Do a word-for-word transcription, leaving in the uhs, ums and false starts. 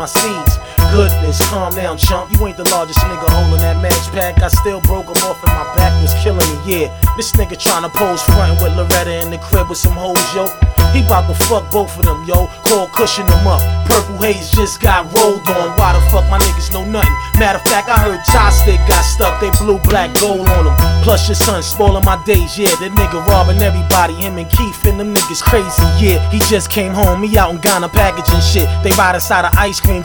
my seeds. Goodness, calm down, chump. You ain't the largest nigga holding that match pack. I still broke him off and my back was killing me, yeah. This nigga tryna pose frontin' with Loretta in the crib with some hoes, yo. He bout to fuck both of them, yo. Call cushion them up. Purple haze just got rolled on. Why the fuck my niggas know nothing? Matter of fact, I heard Chopstick got stuck. They blue, black, gold on him. Plus your son spoiling my days, yeah. That nigga robbing everybody. Him and Keith and them niggas crazy, yeah. He just came home. He out in Ghana packaging shit. They ride inside of ice cream